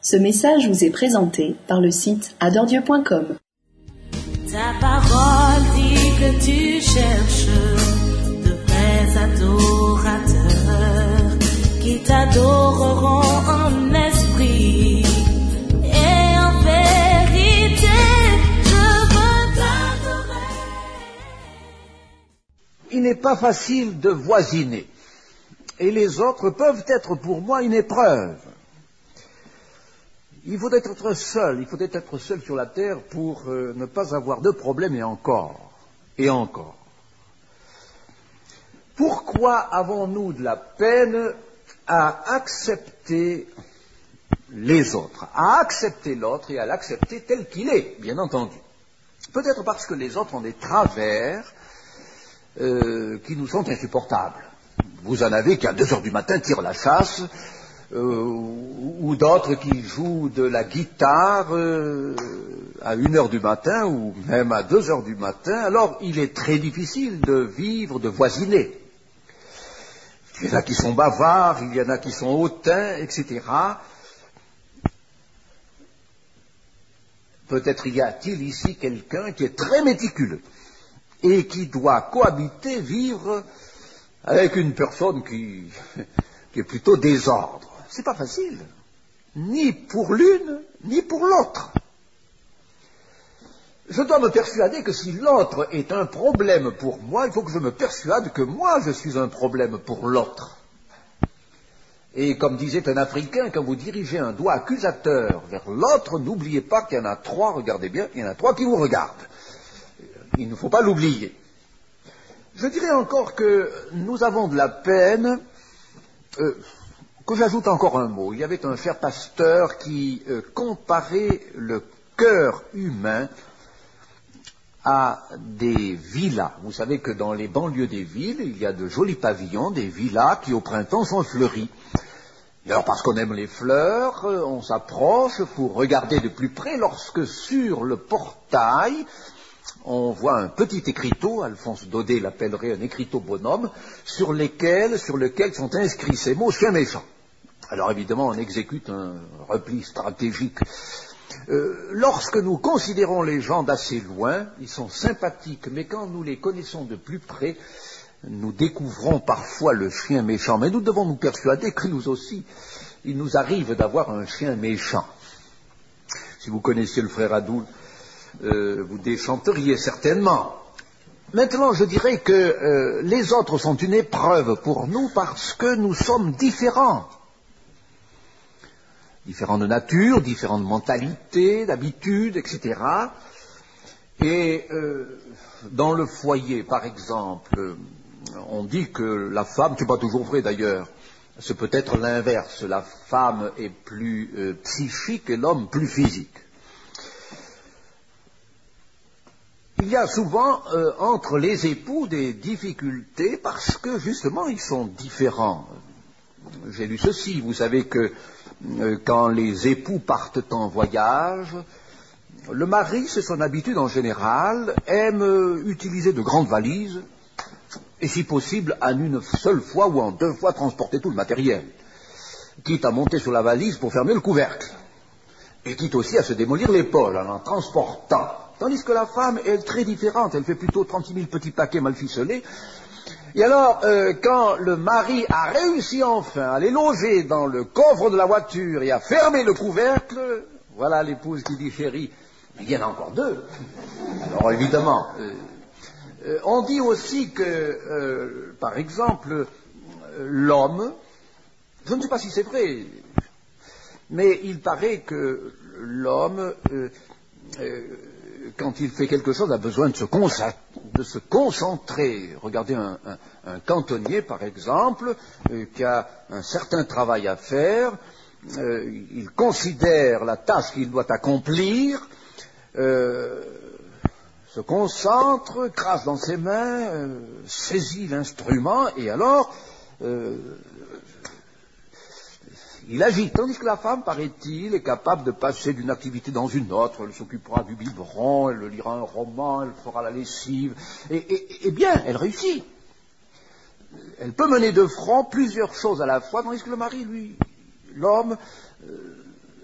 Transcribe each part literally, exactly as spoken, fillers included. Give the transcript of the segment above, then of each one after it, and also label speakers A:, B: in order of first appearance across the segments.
A: Ce message vous est présenté par le site adore dieu point com.
B: Ta parole dit que tu cherches de vrais adorateurs qui t'adoreront en esprit et en vérité. Je veux t'adorer.
C: Il n'est pas facile de voisiner et les autres peuvent être pour moi une épreuve. Il faut être seul, il faut être seul sur la terre pour euh, ne pas avoir de problème et encore, et encore. Pourquoi avons-nous de la peine à accepter les autres, à accepter l'autre et à l'accepter tel qu'il est, bien entendu? Peut-être parce que les autres ont des travers euh, qui nous sont insupportables. Vous en avez qui à deux heures du matin tirent la chasse, Euh, ou d'autres qui jouent de la guitare euh, à une heure du matin ou même à deux heures du matin. Alors il est très difficile de vivre, de voisiner. Il y en a qui sont bavards, il y en a qui sont hautains, et cetera. Peut-être y a-t-il ici quelqu'un qui est très méticuleux et qui doit cohabiter, vivre avec une personne qui, qui est plutôt désordre. C'est pas facile, ni pour l'une, ni pour l'autre. Je dois me persuader que si l'autre est un problème pour moi, il faut que je me persuade que moi, je suis un problème pour l'autre. Et comme disait un Africain, quand vous dirigez un doigt accusateur vers l'autre, n'oubliez pas qu'il y en a trois, regardez bien, il y en a trois qui vous regardent. Il ne faut pas l'oublier. Je dirais encore que nous avons de la peine... Euh, Que j'ajoute encore un mot. Il y avait un cher pasteur qui euh, comparait le cœur humain à des villas. Vous savez que dans les banlieues des villes, il y a de jolis pavillons, des villas qui au printemps sont fleuries. Et alors parce qu'on aime les fleurs, euh, on s'approche pour regarder de plus près lorsque sur le portail, on voit un petit écriteau, Alphonse Daudet l'appellerait un écriteau bonhomme, sur lesquels, sur lequel sont inscrits ces mots « chien méchant ». Alors évidemment, on exécute un repli stratégique. Euh, lorsque nous considérons les gens d'assez loin, ils sont sympathiques, mais quand nous les connaissons de plus près, nous découvrons parfois le chien méchant. Mais nous devons nous persuader que nous aussi, il nous arrive d'avoir un chien méchant. Si vous connaissiez le frère Adoul, euh, vous déchanteriez certainement. Maintenant, je dirais que euh, les autres sont une épreuve pour nous parce que nous sommes différents. Différents de nature, différents de mentalité, d'habitude, et cetera. Et euh, dans le foyer, par exemple, on dit que la femme, c'est pas toujours vrai d'ailleurs, c'est peut-être l'inverse, la femme est plus euh, psychique et l'homme plus physique. Il y a souvent euh, entre les époux des difficultés parce que justement ils sont différents. J'ai lu ceci, vous savez que euh, quand les époux partent en voyage, le mari, c'est son habitude en général, aime euh, utiliser de grandes valises et si possible en une seule fois ou en deux fois transporter tout le matériel, quitte à monter sur la valise pour fermer le couvercle et quitte aussi à se démolir l'épaule en en transportant. Tandis que la femme est très différente, elle fait plutôt trente-six mille petits paquets mal ficelés. Et alors, euh, quand le mari a réussi enfin à les loger dans le coffre de la voiture et à fermer le couvercle, voilà l'épouse qui dit, chérie, il y en a encore deux. Alors évidemment, euh, euh, on dit aussi que, euh, par exemple, euh, l'homme, je ne sais pas si c'est vrai, mais il paraît que l'homme... Euh, euh, quand il fait quelque chose, a besoin de se, de se concentrer. Regardez un, un, un cantonnier, par exemple, euh, qui a un certain travail à faire, euh, il considère la tâche qu'il doit accomplir, euh, se concentre, crache dans ses mains, euh, saisit l'instrument, et alors... Euh, il agit, tandis que la femme, paraît-il, est capable de passer d'une activité dans une autre. Elle s'occupera du biberon, elle lira un roman, elle fera la lessive. Et, et, et bien, elle réussit. Elle peut mener de front plusieurs choses à la fois, tandis que le mari, lui, l'homme, euh,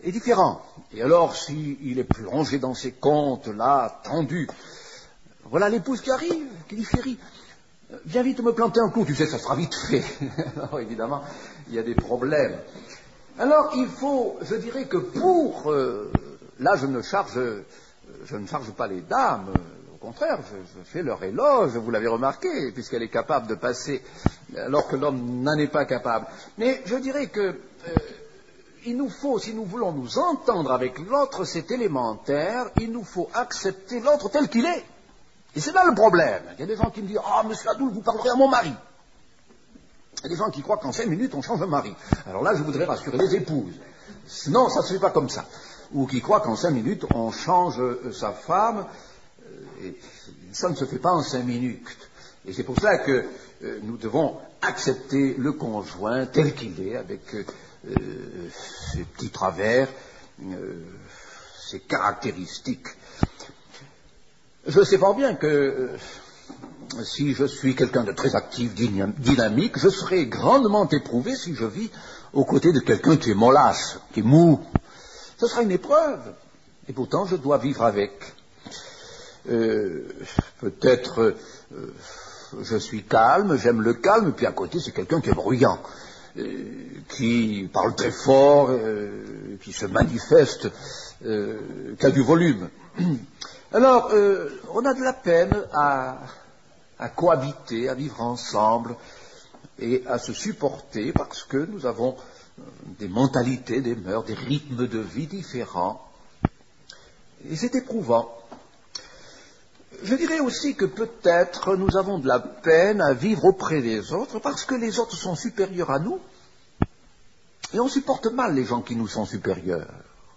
C: est différent. Et alors, s'il est plongé dans ses comptes, là, tendu, voilà l'épouse qui arrive, qui dit, chérie, viens vite me planter un clou, tu sais, ça sera vite fait. Alors, évidemment, il y a des problèmes. Alors, il faut, je dirais que pour, euh, là, je ne charge, je ne charge pas les dames, au contraire, je, je fais leur éloge, vous l'avez remarqué, puisqu'elle est capable de passer, alors que l'homme n'en est pas capable. Mais je dirais que, euh, il nous faut, si nous voulons nous entendre avec l'autre, c'est élémentaire, il nous faut accepter l'autre tel qu'il est. Et c'est là le problème. Il y a des gens qui me disent « Ah, oh, monsieur Adoul, vous parlerez à mon mari ». Il y a des gens qui croient qu'en cinq minutes, on change de mari. Alors là, je voudrais rassurer les épouses. Non, ça ne se fait pas comme ça. Ou qui croient qu'en cinq minutes, on change euh, sa femme. Euh, et ça ne se fait pas en cinq minutes. Et c'est pour ça que euh, nous devons accepter le conjoint tel qu'il est, avec euh, ses petits travers, euh, ses caractéristiques. Je sais fort bien que euh, si je suis quelqu'un de très actif, dynamique, je serai grandement éprouvé si je vis aux côtés de quelqu'un qui est mollasse, qui est mou. Ce sera une épreuve. Et pourtant, je dois vivre avec. Euh, peut-être euh, je suis calme, j'aime le calme, puis à côté, c'est quelqu'un qui est bruyant, euh, qui parle très fort, euh, qui se manifeste, euh, qui a du volume. Alors, euh, on a de la peine à, à cohabiter, à vivre ensemble et à se supporter parce que nous avons des mentalités, des mœurs, des rythmes de vie différents. Et c'est éprouvant. Je dirais aussi que peut-être nous avons de la peine à vivre auprès des autres parce que les autres sont supérieurs à nous. Et on supporte mal les gens qui nous sont supérieurs.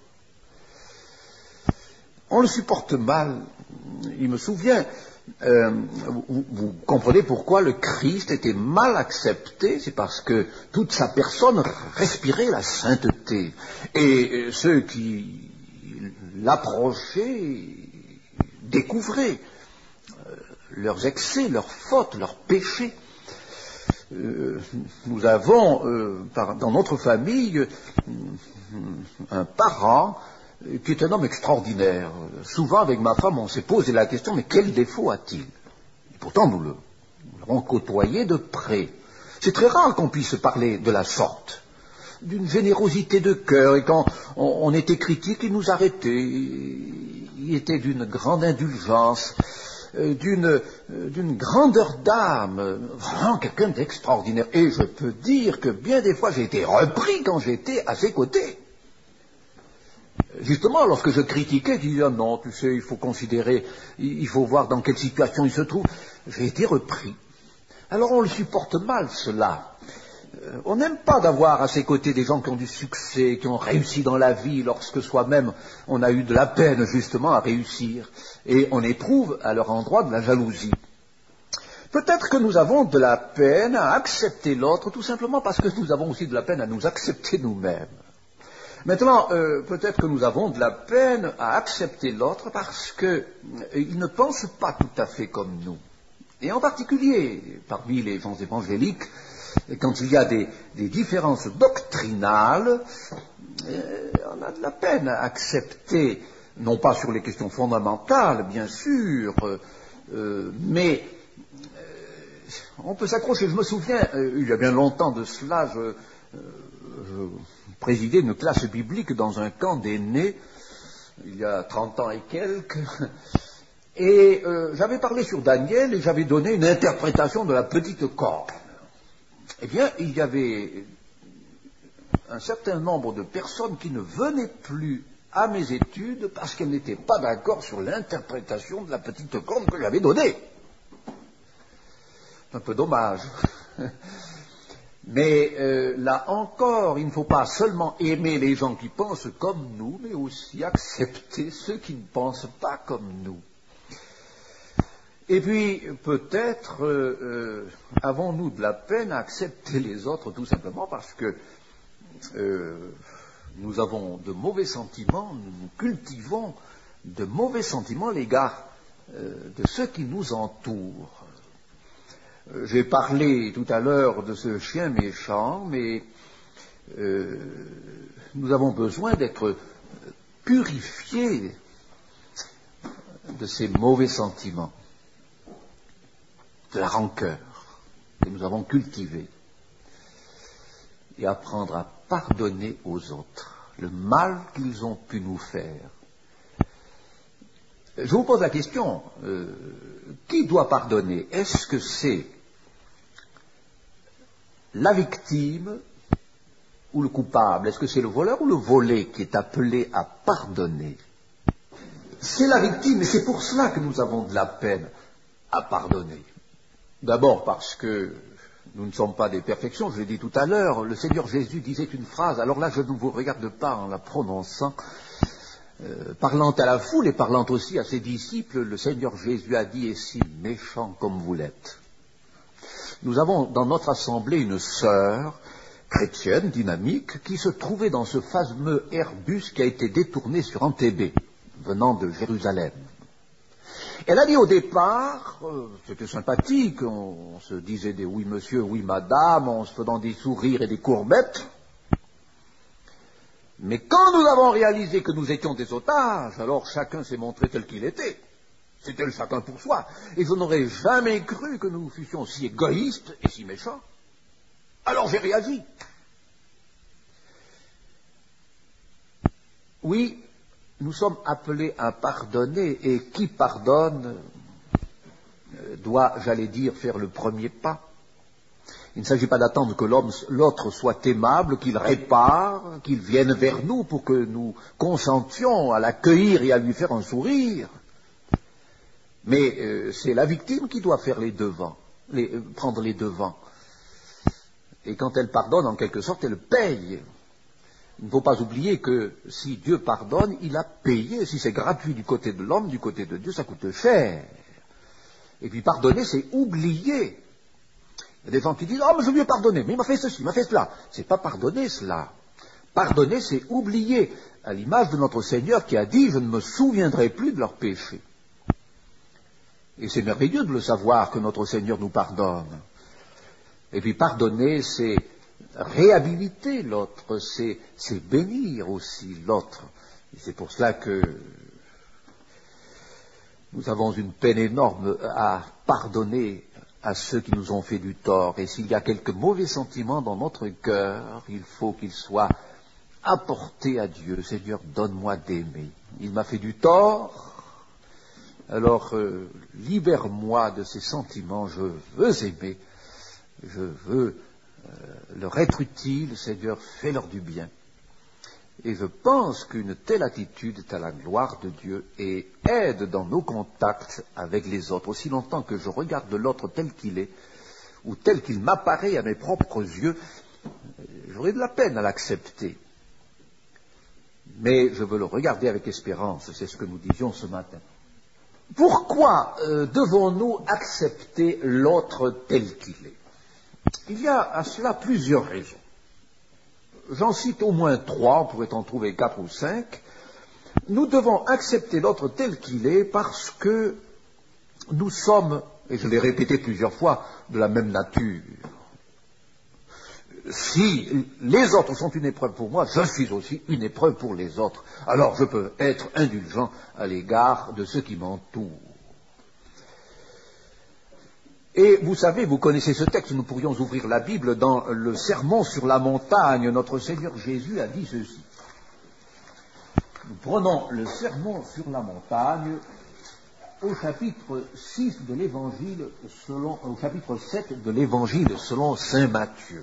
C: On le supporte mal. Il me souvient, euh, vous, vous comprenez pourquoi le Christ était mal accepté, c'est parce que toute sa personne respirait la sainteté. Et ceux qui l'approchaient découvraient euh, leurs excès, leurs fautes, leurs péchés. Euh, nous avons euh, par, dans notre famille euh, un parent qui est un homme extraordinaire. Souvent, avec ma femme, on s'est posé la question, mais quel défaut a-t-il? Et pourtant, nous, le, nous l'avons côtoyé de près. C'est très rare qu'on puisse parler de la sorte, d'une générosité de cœur, et quand on, on était critique, il nous arrêtait. Il était d'une grande indulgence, euh, d'une, euh, d'une grandeur d'âme, vraiment quelqu'un d'extraordinaire. Et je peux dire que bien des fois, j'ai été repris quand j'étais à ses côtés. Justement, lorsque je critiquais, je disais, ah non, tu sais, il faut considérer, il faut voir dans quelle situation il se trouve. J'ai été repris. Alors on le supporte mal, cela. Euh, on n'aime pas d'avoir à ses côtés des gens qui ont du succès, qui ont réussi dans la vie, lorsque soi-même on a eu de la peine, justement, à réussir. Et on éprouve à leur endroit de la jalousie. Peut-être que nous avons de la peine à accepter l'autre, tout simplement parce que nous avons aussi de la peine à nous accepter nous-mêmes. Maintenant, euh, peut-être que nous avons de la peine à accepter l'autre parce qu'il euh, ne pense pas tout à fait comme nous. Et en particulier, parmi les gens évangéliques, quand il y a des, des différences doctrinales, euh, on a de la peine à accepter, non pas sur les questions fondamentales, bien sûr, euh, mais euh, on peut s'accrocher. Je me souviens, euh, il y a bien longtemps de cela, je... Euh, je présidais une classe biblique dans un camp d'aînés, il y a trente ans et quelques, et euh, j'avais parlé sur Daniel et j'avais donné une interprétation de la petite corne. Eh bien, il y avait un certain nombre de personnes qui ne venaient plus à mes études parce qu'elles n'étaient pas d'accord sur l'interprétation de la petite corne que j'avais donnée. C'est un peu dommage. Mais euh, là encore, il ne faut pas seulement aimer les gens qui pensent comme nous, mais aussi accepter ceux qui ne pensent pas comme nous. Et puis, peut-être euh, euh, avons-nous de la peine à accepter les autres tout simplement parce que euh, nous avons de mauvais sentiments, nous cultivons de mauvais sentiments à l'égard euh, de ceux qui nous entourent. J'ai parlé tout à l'heure de ce chien méchant, mais euh, nous avons besoin d'être purifiés de ces mauvais sentiments, de la rancœur que nous avons cultivée, et apprendre à pardonner aux autres le mal qu'ils ont pu nous faire. Je vous pose la question, euh, qui doit pardonner? Est-ce que c'est la victime ou le coupable? Est-ce que c'est le voleur ou le volé qui est appelé à pardonner? C'est la victime, et c'est pour cela que nous avons de la peine à pardonner. D'abord parce que nous ne sommes pas des perfections, je l'ai dit tout à l'heure, le Seigneur Jésus disait une phrase, alors là je ne vous regarde pas en la prononçant, euh, parlant à la foule et parlant aussi à ses disciples, le Seigneur Jésus a dit, et si méchant comme vous l'êtes. Nous avons dans notre assemblée une sœur chrétienne, dynamique, qui se trouvait dans ce fameux Airbus qui a été détourné sur Entebbe, venant de Jérusalem. Elle a dit au départ, euh, c'était sympathique, on, on se disait des oui monsieur, oui madame, en se faisant des sourires et des courbettes. Mais quand nous avons réalisé que nous étions des otages, alors chacun s'est montré tel qu'il était. C'était le chacun pour soi. Et je n'aurais jamais cru que nous fussions si égoïstes et si méchants. Alors j'ai réagi. Oui, nous sommes appelés à pardonner, et qui pardonne doit, j'allais dire, faire le premier pas. Il ne s'agit pas d'attendre que l'homme, l'autre soit aimable, qu'il répare, qu'il vienne vers nous pour que nous consentions à l'accueillir et à lui faire un sourire. Mais euh, c'est la victime qui doit faire les devants, les, euh, prendre les devants. Et quand elle pardonne, en quelque sorte, elle paye. Il ne faut pas oublier que si Dieu pardonne, il a payé. Si c'est gratuit du côté de l'homme, du côté de Dieu, ça coûte cher. Et puis pardonner, c'est oublier. Il y a des gens qui disent « Oh, mais je lui ai pardonné, mais il m'a fait ceci, il m'a fait cela. » C'est pas pardonner cela. Pardonner, c'est oublier, à l'image de notre Seigneur qui a dit « Je ne me souviendrai plus de leurs péchés. » Et c'est merveilleux de le savoir que notre Seigneur nous pardonne. Et puis pardonner, c'est réhabiliter l'autre, c'est, c'est bénir aussi l'autre. Et c'est pour cela que nous avons une peine énorme à pardonner à ceux qui nous ont fait du tort. Et s'il y a quelques mauvais sentiments dans notre cœur, il faut qu'ils soient apportés à Dieu. Seigneur, donne-moi d'aimer. Il m'a fait du tort, alors euh, libère-moi de ces sentiments. Je veux aimer, je veux Euh, leur être utile, Seigneur, fais-leur du bien. Et je pense qu'une telle attitude est à la gloire de Dieu et aide dans nos contacts avec les autres. Aussi longtemps que je regarde l'autre tel qu'il est, ou tel qu'il m'apparaît à mes propres yeux, j'aurai de la peine à l'accepter. Mais je veux le regarder avec espérance, c'est ce que nous disions ce matin. Pourquoi euh, devons-nous accepter l'autre tel qu'il est ? Il y a à cela plusieurs raisons. J'en cite au moins trois, on pourrait en trouver quatre ou cinq. Nous devons accepter l'autre tel qu'il est parce que nous sommes, et je l'ai répété plusieurs fois, de la même nature. Si les autres sont une épreuve pour moi, je suis aussi une épreuve pour les autres. Alors je peux être indulgent à l'égard de ceux qui m'entourent. Et vous savez, vous connaissez ce texte, nous pourrions ouvrir la Bible dans le Sermon sur la montagne. Notre Seigneur Jésus a dit ceci. Nous prenons le Sermon sur la montagne au chapitre six de l'Évangile selon, au chapitre sept de l'Évangile selon saint Matthieu.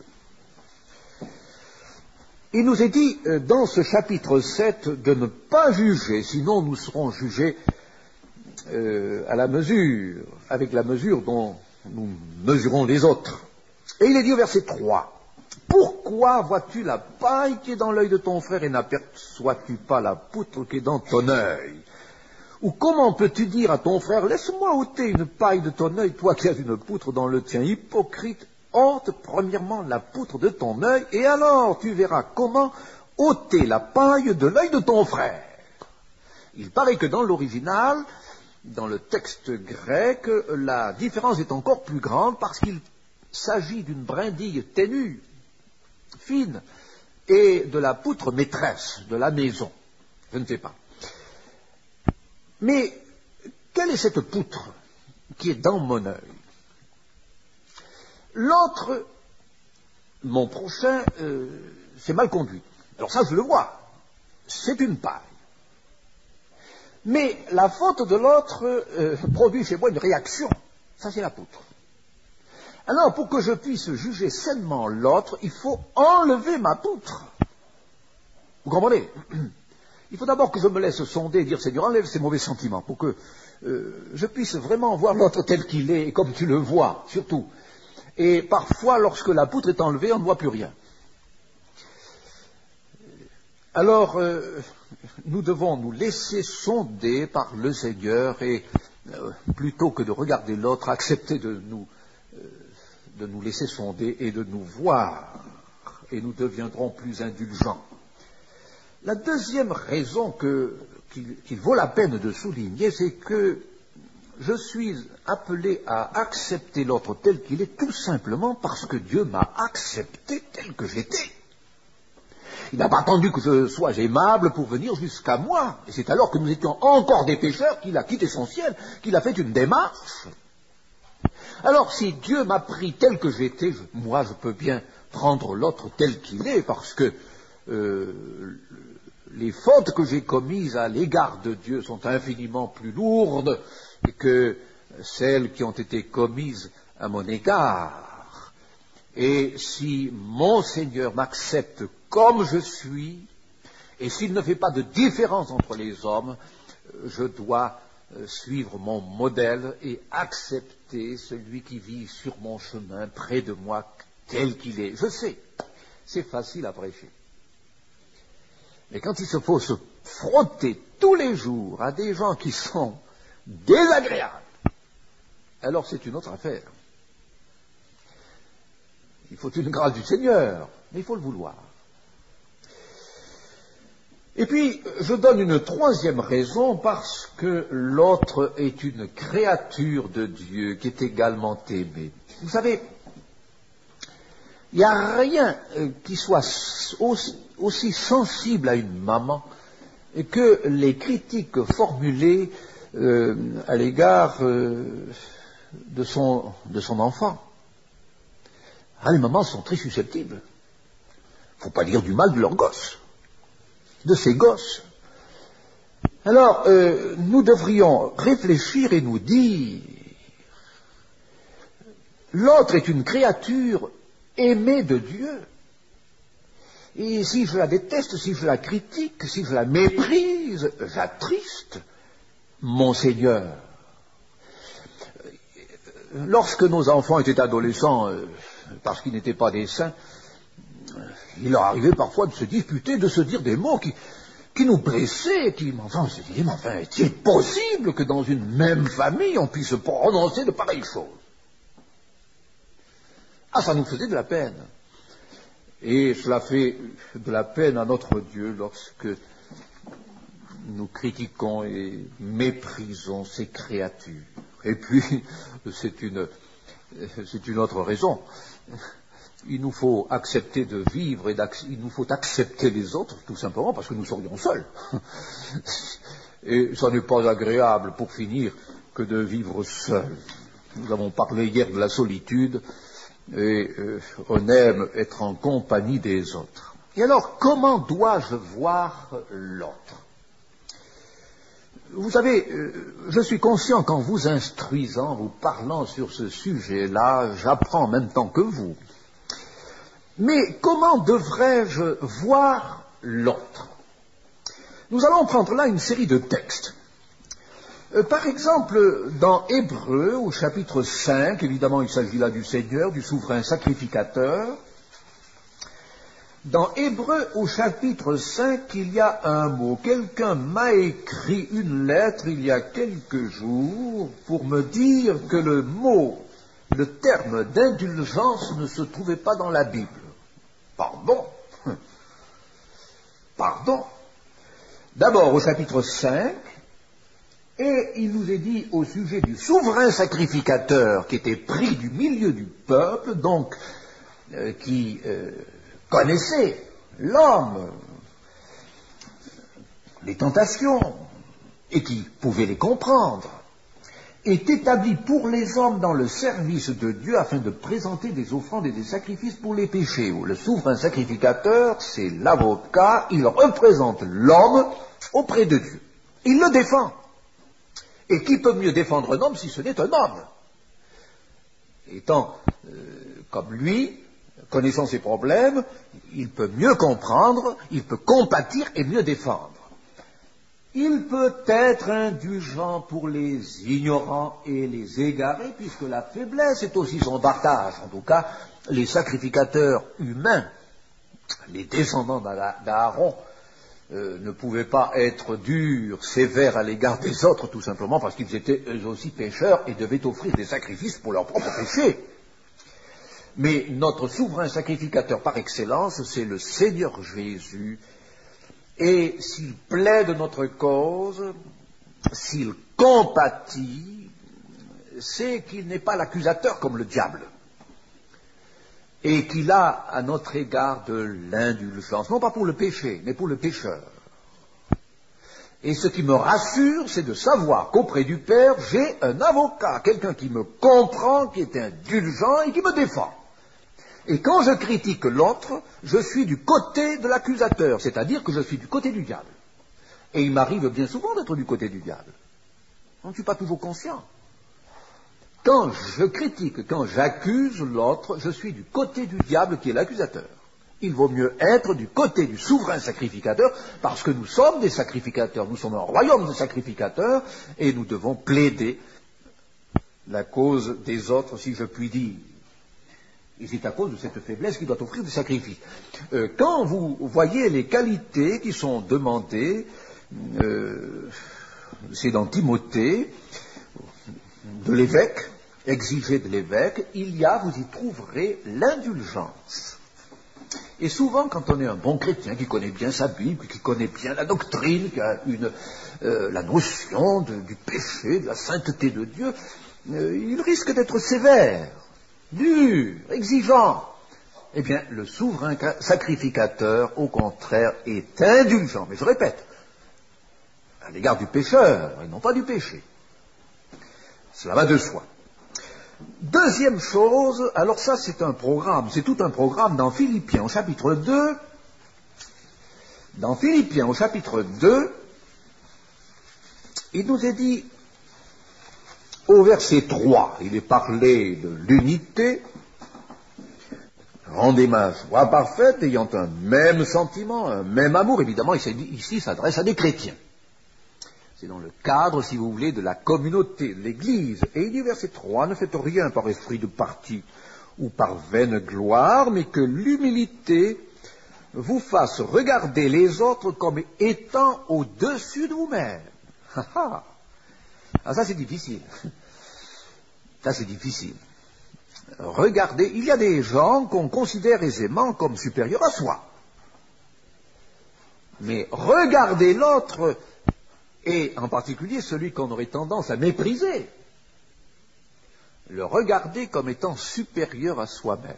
C: Il nous est dit dans ce chapitre sept de ne pas juger, sinon nous serons jugés euh, à la mesure, avec la mesure dont nous mesurons les autres. Et il est dit au verset trois, « Pourquoi vois-tu la paille qui est dans l'œil de ton frère et n'aperçois-tu pas la poutre qui est dans ton œil? Ou comment peux-tu dire à ton frère, laisse-moi ôter une paille de ton œil, toi qui as une poutre dans le tien? Hypocrite, ôte premièrement la poutre de ton œil, et alors tu verras comment ôter la paille de l'œil de ton frère. » Il paraît que dans l'original, dans le texte grec, la différence est encore plus grande parce qu'il s'agit d'une brindille ténue, fine, et de la poutre maîtresse de la maison. Je ne sais pas. Mais quelle est cette poutre qui est dans mon œil? L'autre, mon prochain, euh, c'est mal conduit. Alors ça, je le vois. C'est une paille. Mais la faute de l'autre euh, produit chez moi une réaction. Ça, c'est la poutre. Alors, pour que je puisse juger sainement l'autre, il faut enlever ma poutre. Vous comprenez? Il faut d'abord que je me laisse sonder et dire, Seigneur, enlève ces mauvais sentiments, pour que euh, je puisse vraiment voir l'autre tel qu'il est, et comme tu le vois, surtout. Et parfois, lorsque la poutre est enlevée, on ne voit plus rien. Alors, euh, nous devons nous laisser sonder par le Seigneur, et euh, plutôt que de regarder l'autre, accepter de nous... Euh, de nous laisser sonder et de nous voir, et nous deviendrons plus indulgents. La deuxième raison que, qu'il, qu'il vaut la peine de souligner, c'est que je suis appelé à accepter l'autre tel qu'il est, tout simplement parce que Dieu m'a accepté tel que j'étais. Il n'a pas attendu que je sois aimable pour venir jusqu'à moi, et c'est alors que nous étions encore des pécheurs qu'il a quitté son ciel, qu'il a fait une démarche. Alors, si Dieu m'a pris tel que j'étais, je, moi, je peux bien prendre l'autre tel qu'il est, parce que euh, les fautes que j'ai commises à l'égard de Dieu sont infiniment plus lourdes que celles qui ont été commises à mon égard. Et si mon Seigneur m'accepte comme je suis, et s'il ne fait pas de différence entre les hommes, je dois suivre mon modèle et accepter celui qui vit sur mon chemin, près de moi, tel qu'il est. Je sais, c'est facile à prêcher. Mais quand il se faut se frotter tous les jours à des gens qui sont désagréables, alors c'est une autre affaire. Il faut une grâce du Seigneur, mais il faut le vouloir. Et puis, je donne une troisième raison, parce que l'autre est une créature de Dieu qui est également aimée. Vous savez, il n'y a rien qui soit aussi, aussi sensible à une maman que les critiques formulées euh, à l'égard euh, de son, de son enfant. Ah, les mamans sont très susceptibles. Il ne faut pas dire du mal de leurs gosses. De ces gosses. Alors, euh, nous devrions réfléchir et nous dire, l'autre est une créature aimée de Dieu. Et si je la déteste, si je la critique, si je la méprise, j'attriste mon Seigneur. Lorsque nos enfants étaient adolescents, euh, parce qu'ils n'étaient pas des saints, il leur arrivait parfois de se disputer, de se dire des mots qui, qui nous blessaient, qui, enfin, on se disait, mais enfin, est-il possible que dans une même famille, on puisse prononcer de pareilles choses? Ah, ça nous faisait de la peine. Et cela fait de la peine à notre Dieu lorsque nous critiquons et méprisons ces créatures. Et puis, c'est une, c'est une autre raison. Il nous faut accepter de vivre et il nous faut accepter les autres, tout simplement parce que nous serions seuls. Et ça n'est pas agréable, pour finir, que de vivre seul. Nous avons parlé hier de la solitude, et euh, on aime être en compagnie des autres. Et alors, comment dois-je voir l'autre? Vous savez, euh, je suis conscient qu'en vous instruisant, vous parlant sur ce sujet-là, j'apprends en même temps que vous. Mais comment devrais-je voir l'autre? Nous allons prendre là une série de textes. Euh, par exemple, dans Hébreux, au chapitre cinq, évidemment il s'agit là du Seigneur, du souverain sacrificateur. Dans Hébreux, au chapitre cinq, il y a un mot. Quelqu'un m'a écrit une lettre il y a quelques jours pour me dire que le mot, le terme d'indulgence ne se trouvait pas dans la Bible. Pardon. Pardon. D'abord au chapitre cinq, et il nous est dit au sujet du souverain sacrificateur qui était pris du milieu du peuple, donc euh, qui euh, connaissait l'homme, les tentations, et qui pouvait les comprendre, est établi pour les hommes dans le service de Dieu afin de présenter des offrandes et des sacrifices pour les péchés. Le souverain sacrificateur, c'est l'avocat, il représente l'homme auprès de Dieu. Il le défend. Et qui peut mieux défendre un homme si ce n'est un homme? Étant euh, comme lui, connaissant ses problèmes, il peut mieux comprendre, il peut compatir et mieux défendre. Il peut être indulgent pour les ignorants et les égarés, puisque la faiblesse est aussi son partage. En tout cas, les sacrificateurs humains, les descendants d'Aaron, euh, ne pouvaient pas être durs, sévères à l'égard des autres, tout simplement parce qu'ils étaient eux aussi pécheurs et devaient offrir des sacrifices pour leurs propres péchés. Mais notre souverain sacrificateur par excellence, c'est le Seigneur Jésus. Et s'il plaide notre cause, s'il compatit, c'est qu'il n'est pas l'accusateur comme le diable, et qu'il a à notre égard de l'indulgence, non pas pour le péché, mais pour le pécheur. Et ce qui me rassure, c'est de savoir qu'auprès du Père, j'ai un avocat, quelqu'un qui me comprend, qui est indulgent et qui me défend. Et quand je critique l'autre, je suis du côté de l'accusateur, c'est-à-dire que je suis du côté du diable. Et il m'arrive bien souvent d'être du côté du diable. Je ne suis pas toujours conscient. Quand je critique, quand j'accuse l'autre, je suis du côté du diable qui est l'accusateur. Il vaut mieux être du côté du souverain sacrificateur, parce que nous sommes des sacrificateurs, nous sommes un royaume de sacrificateurs, et nous devons plaider la cause des autres, si je puis dire. Et c'est à cause de cette faiblesse qu'il doit offrir des sacrifices. Euh, quand vous voyez les qualités qui sont demandées, euh, c'est dans Timothée, de l'évêque, exigé de l'évêque, il y a, vous y trouverez l'indulgence. Et souvent, quand on est un bon chrétien qui connaît bien sa Bible, qui connaît bien la doctrine, qui a une, euh, la notion de, du péché, de la sainteté de Dieu, euh, il risque d'être sévère, dur, exigeant. Eh bien, le souverain sacrificateur, au contraire, est indulgent. Mais je répète, à l'égard du pécheur, et non pas du péché. Cela va de soi. Deuxième chose, alors ça c'est un programme, c'est tout un programme dans Philippiens au chapitre deux. Dans Philippiens au chapitre deux, il nous est dit, au verset trois, il est parlé de l'unité. Rendez ma joie parfaite, ayant un même sentiment, un même amour. Évidemment, ici, il s'adresse à des chrétiens. C'est dans le cadre, si vous voulez, de la communauté, de l'Église. Et il dit, verset trois, ne faites rien par esprit de parti ou par vaine gloire, mais que l'humilité vous fasse regarder les autres comme étant au-dessus de vous-même. Ah, ça c'est difficile. Ça c'est difficile. Regardez, il y a des gens qu'on considère aisément comme supérieurs à soi. Mais regardez l'autre, et en particulier celui qu'on aurait tendance à mépriser, le regarder comme étant supérieur à soi-même.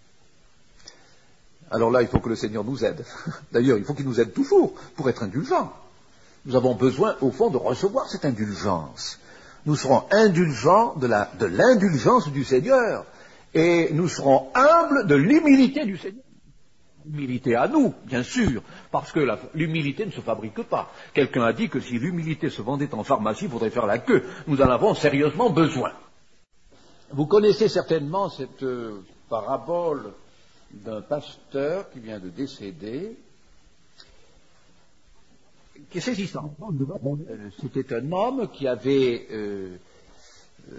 C: Alors là, il faut que le Seigneur nous aide. D'ailleurs, il faut qu'il nous aide toujours pour être indulgents. Nous avons besoin, au fond, de recevoir cette indulgence. Nous serons indulgents de, la, de l'indulgence du Seigneur, et nous serons humbles de l'humilité du Seigneur. L'humilité à nous, bien sûr, parce que la, l'humilité ne se fabrique pas. Quelqu'un a dit que si l'humilité se vendait en pharmacie, il faudrait faire la queue. Nous en avons sérieusement besoin. Vous connaissez certainement cette euh, parabole d'un pasteur qui vient de décéder, qui est saisissante. Euh, c'était un homme qui avait euh, euh,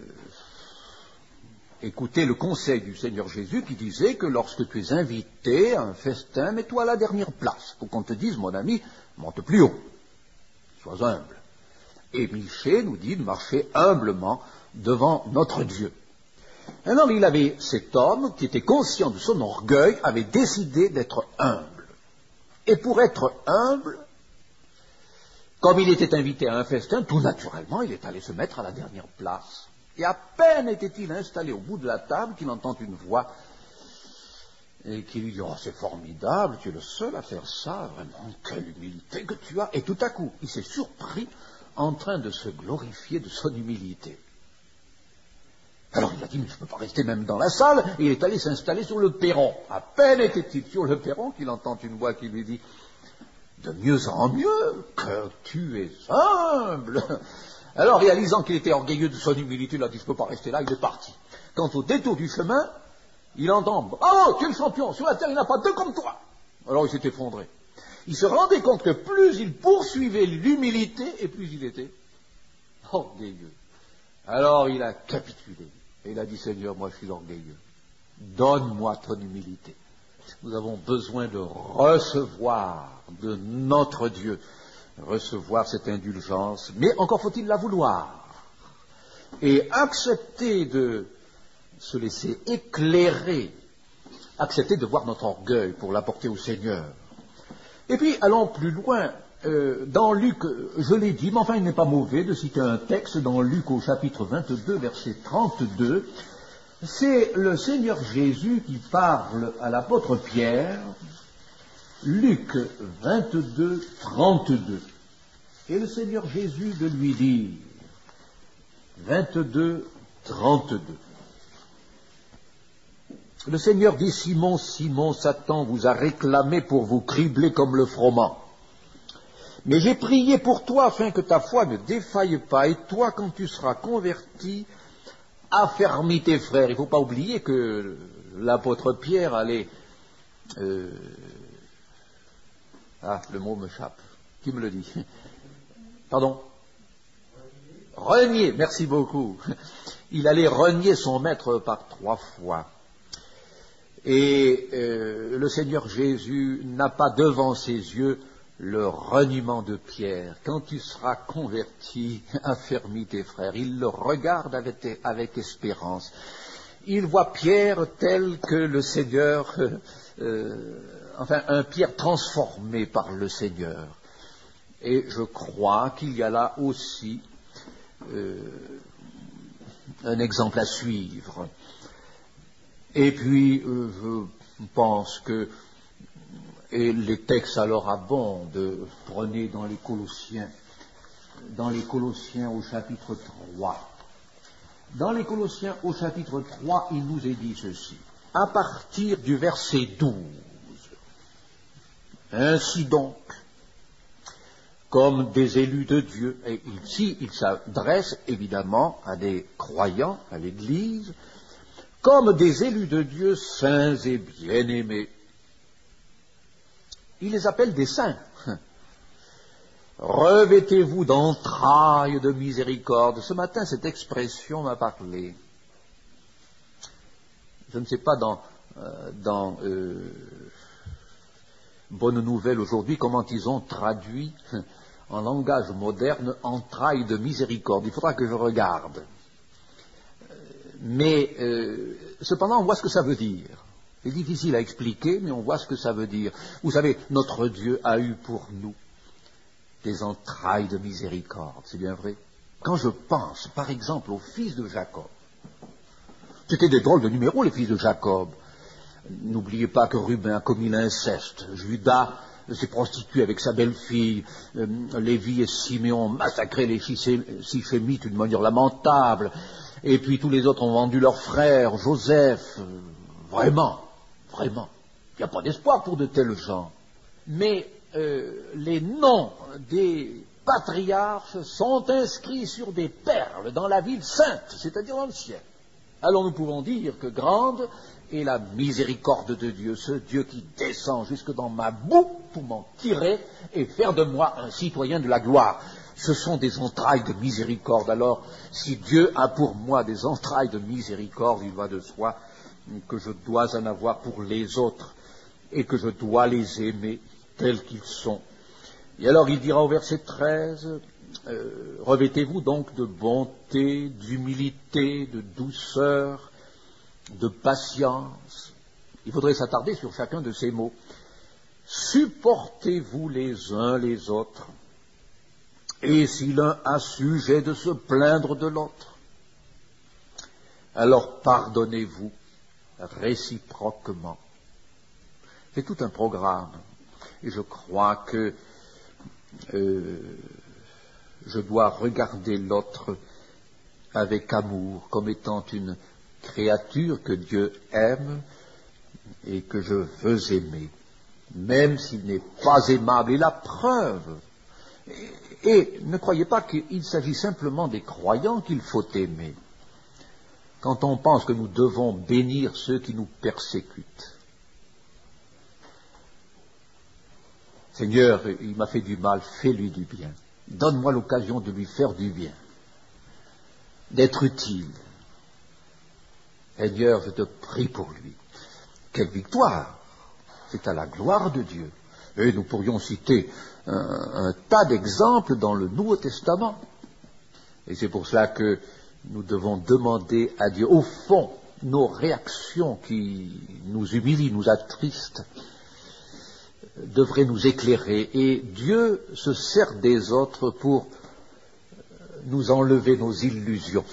C: écouté le conseil du Seigneur Jésus qui disait que lorsque tu es invité à un festin, mets-toi à la dernière place pour qu'on te dise, mon ami, monte plus haut, sois humble. Et Michée nous dit de marcher humblement devant notre Dieu. Alors il avait, cet homme qui était conscient de son orgueil, avait décidé d'être humble. Et pour être humble, comme il était invité à un festin, tout naturellement, il est allé se mettre à la dernière place. Et à peine était-il installé au bout de la table qu'il entend une voix et qui lui dit « Oh, c'est formidable, tu es le seul à faire ça, vraiment, quelle humilité que tu as !» Et tout à coup, il s'est surpris en train de se glorifier de son humilité. Alors il a dit « Mais je ne peux pas rester même dans la salle !» et il est allé s'installer sur le perron. À peine était-il sur le perron qu'il entend une voix qui lui dit « De mieux en mieux, que tu es humble !» Alors, réalisant qu'il était orgueilleux de son humilité, il a dit « Je ne peux pas rester là !» il est parti. Quant au détour du chemin, il entend « Oh, tu es le champion, sur la terre il n'y en a pas deux comme toi !» Alors il s'est effondré. Il se rendait compte que plus il poursuivait l'humilité, et plus il était orgueilleux. Alors il a capitulé. Et il a dit, Seigneur, moi je suis orgueilleux. Donne-moi ton humilité. Nous avons besoin de recevoir de notre Dieu, recevoir cette indulgence, mais encore faut-il la vouloir. Et accepter de se laisser éclairer, accepter de voir notre orgueil pour l'apporter au Seigneur. Et puis, allons plus loin. Euh, dans Luc, je l'ai dit, mais enfin il n'est pas mauvais de citer un texte dans Luc au chapitre vingt-deux, verset trente-deux. C'est le Seigneur Jésus qui parle à l'apôtre Pierre, Luc vingt-deux, trente-deux. Et le Seigneur Jésus de lui dire, vingt-deux, trente-deux. Le Seigneur dit, Simon, Simon, Satan vous a réclamé pour vous cribler comme le froment. Mais j'ai prié pour toi afin que ta foi ne défaille pas, et toi, quand tu seras converti, affermis tes frères. Il ne faut pas oublier que l'apôtre Pierre allait... Euh... Ah, le mot m'échappe. Qui me le dit? Pardon? Renier, merci beaucoup. Il allait renier son maître par trois fois. Et euh, le Seigneur Jésus n'a pas devant ses yeux le reniement de Pierre. Quand tu seras converti, affermis tes frères. Il le regarde avec, avec espérance. Il voit Pierre tel que le Seigneur, euh, euh, enfin un Pierre transformé par le Seigneur. Et je crois qu'il y a là aussi euh, un exemple à suivre. Et puis, euh, je pense que et les textes alors abondent. Prenez dans les Colossiens, dans les Colossiens au chapitre trois. Dans les Colossiens au chapitre trois, il nous est dit ceci, à partir du verset douze. Ainsi donc, comme des élus de Dieu, et ici il s'adresse évidemment à des croyants, à l'Église, comme des élus de Dieu saints et bien-aimés. Il les appelle des saints. Revêtez-vous d'entrailles de miséricorde. Ce matin, cette expression m'a parlé. Je ne sais pas dans, euh, dans euh, Bonne Nouvelle aujourd'hui comment ils ont traduit en langage moderne entrailles de miséricorde. Il faudra que je regarde. Mais euh, cependant, on voit ce que ça veut dire. C'est difficile à expliquer, mais on voit ce que ça veut dire. Vous savez, notre Dieu a eu pour nous des entrailles de miséricorde, c'est bien vrai. Quand je pense, par exemple, aux fils de Jacob, c'était des drôles de numéros, les fils de Jacob. N'oubliez pas que Ruben a commis l'inceste, Judas s'est prostitué avec sa belle-fille, euh, Lévi et Siméon ont massacré les Sichémites d'une manière lamentable, et puis tous les autres ont vendu leurs frères, Joseph, euh, vraiment. Vraiment, il n'y a pas d'espoir pour de tels gens. Mais euh, les noms des patriarches sont inscrits sur des perles dans la ville sainte, c'est-à-dire dans le ciel. Alors nous pouvons dire que grande est la miséricorde de Dieu, ce Dieu qui descend jusque dans ma boue pour m'en tirer et faire de moi un citoyen de la gloire. Ce sont des entrailles de miséricorde. Alors, si Dieu a pour moi des entrailles de miséricorde, il va de soi que je dois en avoir pour les autres et que je dois les aimer tels qu'ils sont. Et alors il dira au verset treize, euh, revêtez-vous donc de bonté, d'humilité, de douceur, de patience. Il faudrait s'attarder sur chacun de ces mots. Supportez-vous les uns les autres, et si l'un a sujet de se plaindre de l'autre, alors pardonnez-vous réciproquement. C'est tout un programme. Et je crois que euh, je dois regarder l'autre avec amour, comme étant une créature que Dieu aime et que je veux aimer, même s'il n'est pas aimable. Et la preuve, et, et ne croyez pas qu'il s'agit simplement des croyants qu'il faut aimer. Quand on pense que nous devons bénir ceux qui nous persécutent. Seigneur, il m'a fait du mal, fais-lui du bien. Donne-moi l'occasion de lui faire du bien, d'être utile. Seigneur, je te prie pour lui. Quelle victoire! C'est à la gloire de Dieu. Et nous pourrions citer un, un tas d'exemples dans le Nouveau Testament. Et c'est pour cela que nous devons demander à Dieu, au fond, nos réactions qui nous humilient, nous attristent, devraient nous éclairer. Et Dieu se sert des autres pour nous enlever nos illusions.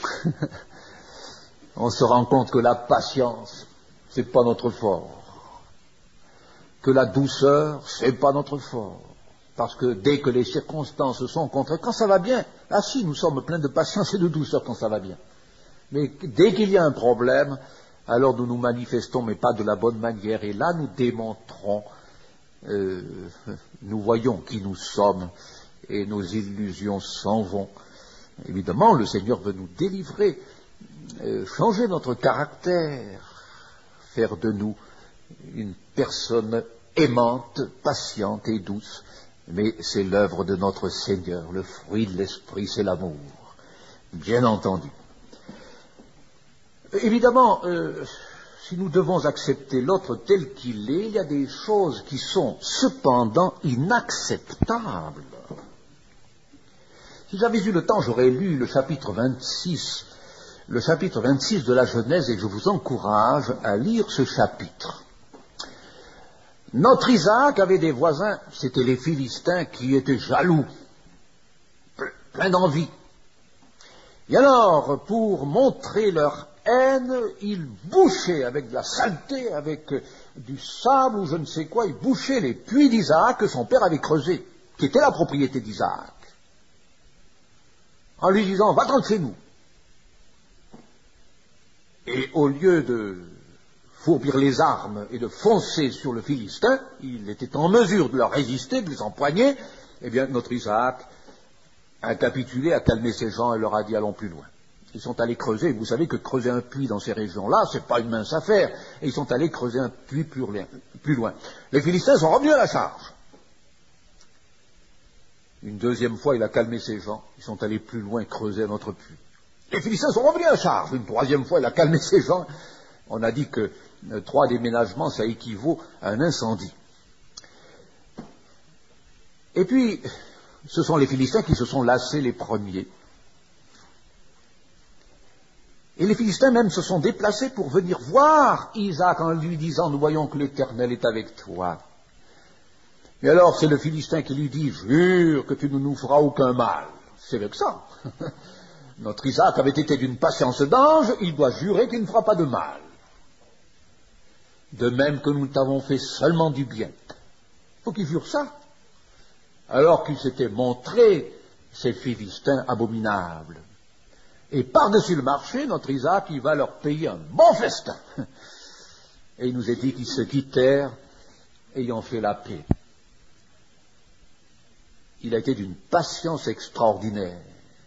C: On se rend compte que la patience, c'est pas notre fort. Que la douceur, c'est pas notre fort. Parce que dès que les circonstances sont contre, quand ça va bien, ah si, nous sommes pleins de patience et de douceur quand ça va bien. Mais dès qu'il y a un problème, alors nous nous manifestons, mais pas de la bonne manière. Et là, nous démontrons, euh, nous voyons qui nous sommes, et nos illusions s'en vont. Évidemment, le Seigneur veut nous délivrer, euh, changer notre caractère, faire de nous une personne aimante, patiente et douce. Mais c'est l'œuvre de notre Seigneur. Le fruit de l'esprit, c'est l'amour. Bien entendu. Évidemment, euh, si nous devons accepter l'autre tel qu'il est, il y a des choses qui sont cependant inacceptables. Si j'avais eu le temps, j'aurais lu le chapitre vingt-six, le chapitre vingt-six de la Genèse, et je vous encourage à lire ce chapitre. Notre Isaac avait des voisins, c'étaient les Philistins, qui étaient jaloux, pleins d'envie. Et alors, pour montrer leur haine, ils bouchaient avec de la saleté, avec du sable ou je ne sais quoi, ils bouchaient les puits d'Isaac que son père avait creusés, qui était la propriété d'Isaac, en lui disant « va-t'en de chez nous ». Et au lieu de fourbir les armes et de foncer sur le Philistin, il était en mesure de leur résister, de les empoigner, eh bien notre Isaac a capitulé, a calmé ses gens et leur a dit allons plus loin. Ils sont allés creuser, vous savez que creuser un puits dans ces régions-là, c'est pas une mince affaire, et ils sont allés creuser un puits plus loin. Plus loin. Les Philistins sont revenus à la charge. Une deuxième fois, il a calmé ses gens, ils sont allés plus loin creuser un autre puits. Les Philistins sont revenus à la charge. Une troisième fois, il a calmé ses gens. On a dit que euh, trois déménagements, ça équivaut à un incendie. Et puis, ce sont les Philistins qui se sont lassés les premiers. Et les Philistins même se sont déplacés pour venir voir Isaac en lui disant « Nous voyons que l'Éternel est avec toi ». Et alors c'est le Philistin qui lui dit « Jure que tu ne nous feras aucun mal ». C'est avec ça. Notre Isaac avait été d'une patience d'ange, il doit jurer qu'il ne fera pas de mal. De même que nous t'avons fait seulement du bien. Il faut qu'il jure ça. Alors qu'il s'était montré ces Philistins abominables. Et par-dessus le marché, notre Isaac, il va leur payer un bon festin. Et il nous est dit qu'ils se quittèrent, ayant fait la paix. Il a été d'une patience extraordinaire.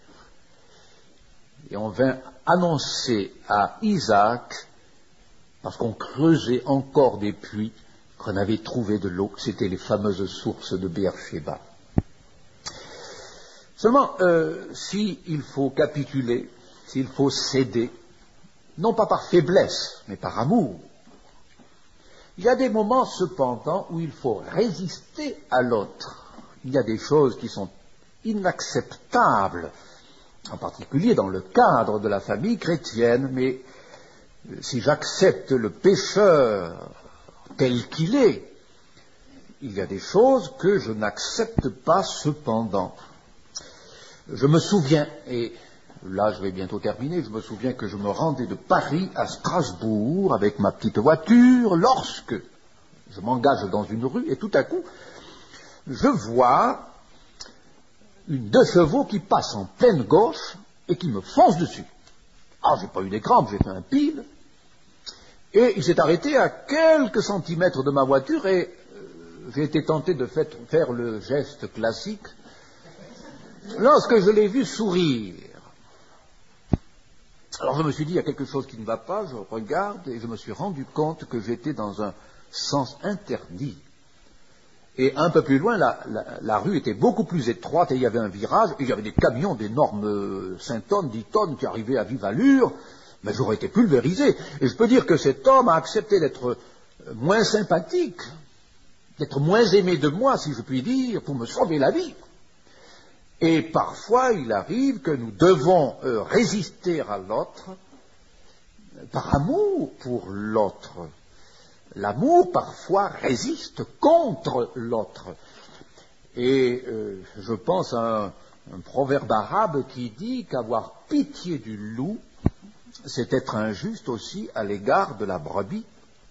C: Et on vint annoncer à Isaac, parce qu'on creusait encore des puits, qu'on avait trouvé de l'eau, c'était les fameuses sources de Beersheba. Seulement, euh, s'il faut capituler, s'il faut céder, non pas par faiblesse, mais par amour, il y a des moments cependant où il faut résister à l'autre. Il y a des choses qui sont inacceptables, en particulier dans le cadre de la famille chrétienne, mais si j'accepte le pécheur tel qu'il est, il y a des choses que je n'accepte pas cependant. Je me souviens, et là je vais bientôt terminer, je me souviens que je me rendais de Paris à Strasbourg avec ma petite voiture lorsque Je m'engage dans une rue et tout à coup, je vois une deux chevaux qui passe en pleine gauche et qui me fonce dessus. Ah, j'ai pas eu des crampes, j'ai fait un pile. Et il s'est arrêté à quelques centimètres de ma voiture et euh, j'ai été tenté de fait, faire le geste classique lorsque je l'ai vu sourire. Alors je me suis dit, il y a quelque chose qui ne va pas, je regarde et je me suis rendu compte que j'étais dans un sens interdit. Et un peu plus loin, la, la, la rue était beaucoup plus étroite et il y avait un virage, et il y avait des camions d'énormes cinq tonnes, dix tonnes qui arrivaient à vive allure, mais j'aurais été pulvérisé. Et je peux dire que cet homme a accepté d'être moins sympathique, d'être moins aimé de moi, si je puis dire, pour me sauver la vie. Et parfois, il arrive que nous devons euh, résister à l'autre par amour pour l'autre. L'amour, parfois, résiste contre l'autre. Et euh, je pense à un, un proverbe arabe qui dit qu'avoir pitié du loup, c'est être injuste aussi à l'égard de la brebis.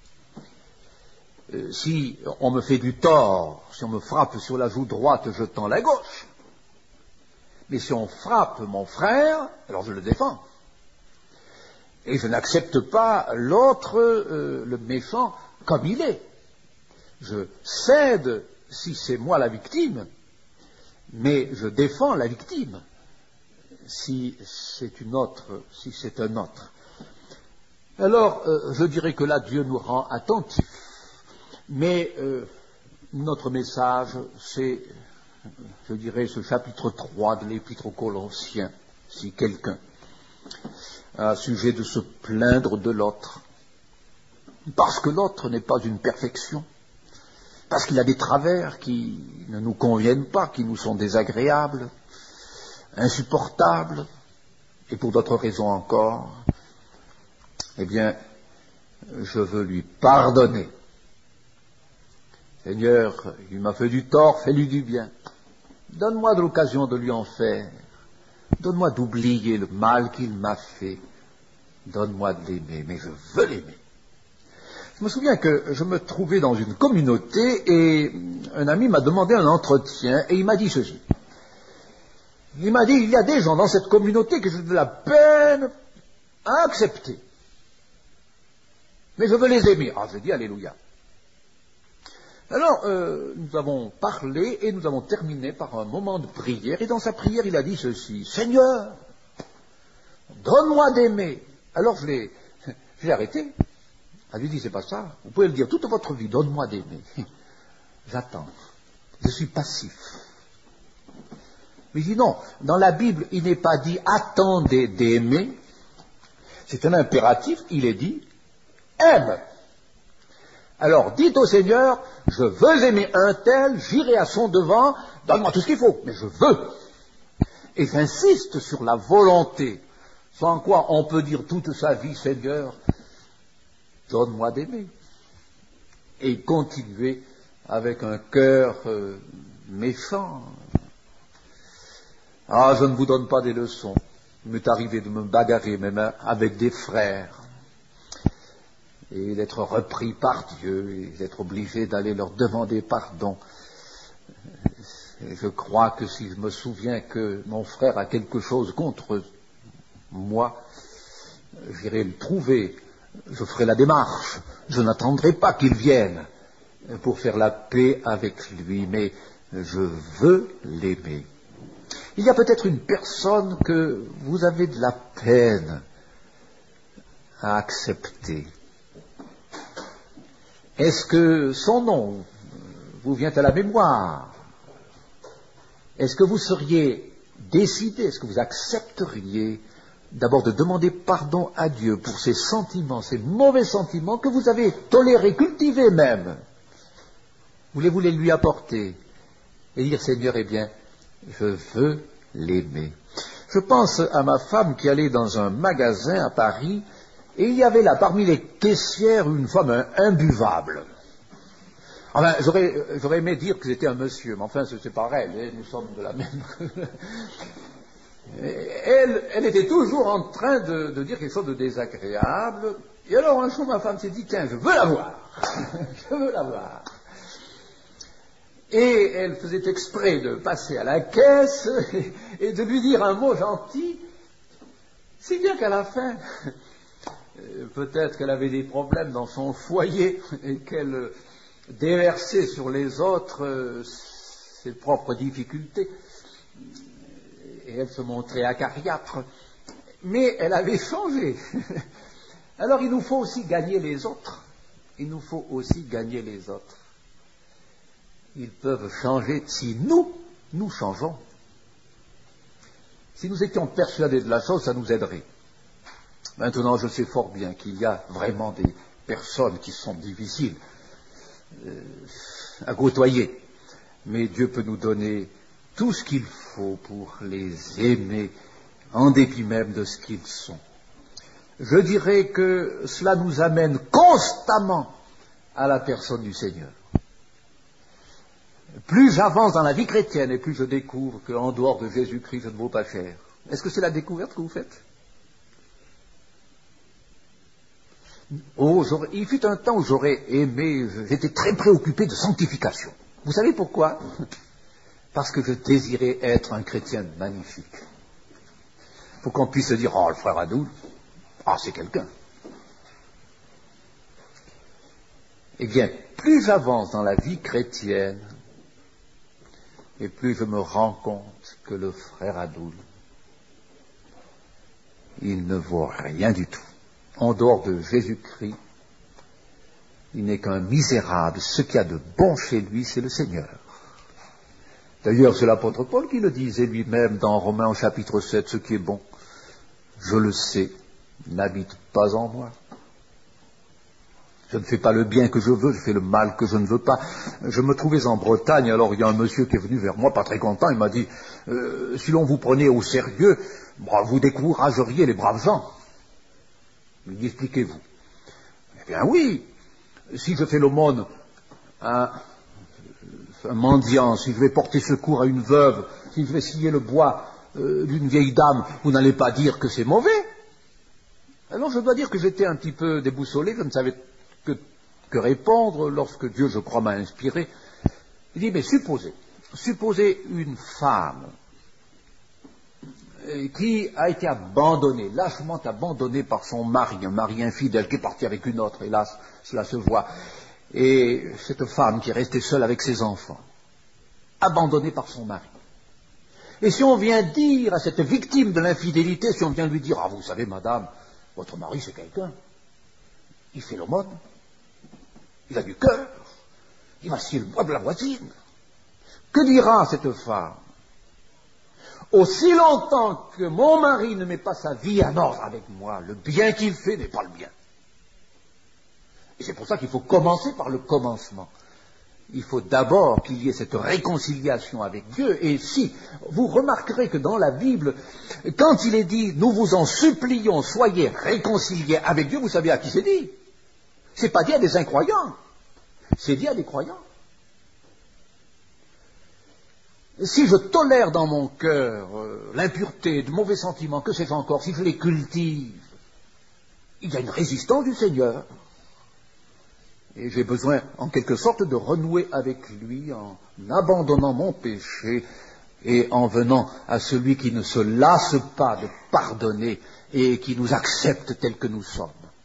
C: Euh, si on me fait du tort, si on me frappe sur la joue droite, je tends la gauche. Mais si on frappe mon frère, alors je le défends. Et je n'accepte pas l'autre, euh, le méchant, comme il est. Je cède si c'est moi la victime, mais je défends la victime si c'est une autre, si c'est un autre. Alors, euh, je dirais que là, Dieu nous rend attentifs. Mais euh, notre message, c'est, je dirais, ce chapitre trois de l'Épître aux Colossiens, si quelqu'un a sujet de se plaindre de l'autre, parce que l'autre n'est pas une perfection, parce qu'il a des travers qui ne nous conviennent pas, qui nous sont désagréables, insupportables, et pour d'autres raisons encore, eh bien, je veux lui pardonner. Seigneur, il m'a fait du tort, fais-lui du bien. Donne-moi de l'occasion de lui en faire. Donne-moi d'oublier le mal qu'il m'a fait. Donne-moi de l'aimer, mais je veux l'aimer. Je me souviens que je me trouvais dans une communauté et un ami m'a demandé un entretien et il m'a dit ceci. Il m'a dit, il y a des gens dans cette communauté que j'ai de la peine à accepter. Mais je veux les aimer. Ah, j'ai dit alléluia. Alors, euh, nous avons parlé et nous avons terminé par un moment de prière. Et dans sa prière, il a dit ceci. Seigneur, donne-moi d'aimer. Alors, je l'ai, je l'ai arrêté. Elle lui dit, c'est pas ça. Vous pouvez le dire toute votre vie, donne-moi d'aimer. J'attends. Je suis passif. Mais il dit non, dans la Bible, il n'est pas dit attendez d'aimer. C'est un impératif, il est dit aime. Alors, dites au Seigneur, je veux aimer un tel, j'irai à son devant, donne-moi tout ce qu'il faut, mais je veux. Et j'insiste sur la volonté, sans quoi on peut dire toute sa vie, Seigneur, donne-moi d'aimer. Et continuer avec un cœur euh, méchant. Ah, je ne vous donne pas des leçons. Il m'est arrivé de me bagarrer même avec des frères et d'être repris par Dieu et d'être obligé d'aller leur demander pardon. Et je crois que si je me souviens que mon frère a quelque chose contre moi, j'irai le trouver, je ferai la démarche, je n'attendrai pas qu'il vienne pour faire la paix avec lui, mais je veux l'aimer. Il y a peut-être une personne que vous avez de la peine à accepter. Est-ce que son nom vous vient à la mémoire? Est-ce que vous seriez décidé, est-ce que vous accepteriez d'abord de demander pardon à Dieu pour ces sentiments, ces mauvais sentiments que vous avez tolérés, cultivés même? Voulez-vous les lui apporter et dire, Seigneur, eh bien, je veux l'aimer. Je pense à ma femme qui allait dans un magasin à Paris et il y avait là parmi les caissières une femme imbuvable. Enfin, j'aurais, j'aurais aimé dire que c'était un monsieur, mais enfin c'est pareil, nous sommes de la même. Elle, elle était toujours en train de, de dire quelque chose de désagréable Et alors, un jour, ma femme s'est dit, tiens, je veux la voir. Je veux la voir. Et elle faisait exprès de passer à la caisse et de lui dire un mot gentil, si bien qu'à la fin, peut-être qu'elle avait des problèmes dans son foyer et qu'elle déversait sur les autres ses propres difficultés. Et elle se montrait acariâtre. Mais elle avait changé. Alors il nous faut aussi gagner les autres. Il nous faut aussi gagner les autres. Ils peuvent changer si nous, nous changeons. Si nous étions persuadés de la chose, ça nous aiderait. Maintenant, je sais fort bien qu'il y a vraiment des personnes qui sont difficiles euh, à côtoyer. Mais Dieu peut nous donner tout ce qu'il faut pour les aimer, en dépit même de ce qu'ils sont. Je dirais que cela nous amène constamment à la personne du Seigneur. Plus j'avance dans la vie chrétienne et plus je découvre qu'en dehors de Jésus-Christ, je ne vaux pas cher. Est-ce que c'est la découverte que vous faites? Oh, il fut un temps où j'aurais aimé, j'étais très préoccupé de sanctification. Vous savez pourquoi? Parce que je désirais être un chrétien magnifique. Il faut qu'on puisse se dire, oh, le frère Adoul, ah, c'est quelqu'un. Eh bien, plus j'avance dans la vie chrétienne, et plus je me rends compte que le frère Adoul, il ne vaut rien du tout. En dehors de Jésus-Christ, il n'est qu'un misérable. Ce qu'il y a de bon chez lui, c'est le Seigneur. D'ailleurs, c'est l'apôtre Paul qui le disait lui-même dans Romains au chapitre sept, ce qui est bon, je le sais, n'habite pas en moi. Je ne fais pas le bien que je veux, je fais le mal que je ne veux pas. Je me trouvais en Bretagne, alors il y a un monsieur qui est venu vers moi, pas très content, il m'a dit, euh, si l'on vous prenait au sérieux, bah, vous décourageriez les braves gens. Il dit, expliquez-vous. Eh bien oui, si je fais l'aumône à un mendiant, si je vais porter secours à une veuve, si je vais scier le bois euh, d'une vieille dame, vous n'allez pas dire que c'est mauvais. Alors je dois dire que j'étais un petit peu déboussolé, je ne savais que, que répondre lorsque Dieu, je crois, m'a inspiré. Il dit, mais supposez, supposez une femme qui a été abandonnée, lâchement abandonnée par son mari, un mari infidèle qui est parti avec une autre, hélas, cela se voit. Et cette femme qui est restée seule avec ses enfants, abandonnée par son mari. Et si on vient dire à cette victime de l'infidélité, si on vient lui dire, ah vous savez madame, votre mari c'est quelqu'un, il fait l'aumône, il a du cœur, il va scier le bois de la voisine. Que dira cette femme? Aussi longtemps que mon mari ne met pas sa vie en ordre avec moi, le bien qu'il fait n'est pas le bien. Et c'est pour ça qu'il faut commencer par le commencement. Il faut d'abord qu'il y ait cette réconciliation avec Dieu. Et si, vous remarquerez que dans la Bible, quand il est dit « nous vous en supplions, soyez réconciliés avec Dieu », vous savez à qui c'est dit? C'est pas dit à des incroyants, c'est dit à des croyants. Si je tolère dans mon cœur euh, l'impureté, de mauvais sentiments, que sais-je encore, si je les cultive, il y a une résistance du Seigneur. Et j'ai besoin, en quelque sorte, de renouer avec lui en abandonnant mon péché et en venant à celui qui ne se lasse pas de pardonner et qui nous accepte tels que nous sommes.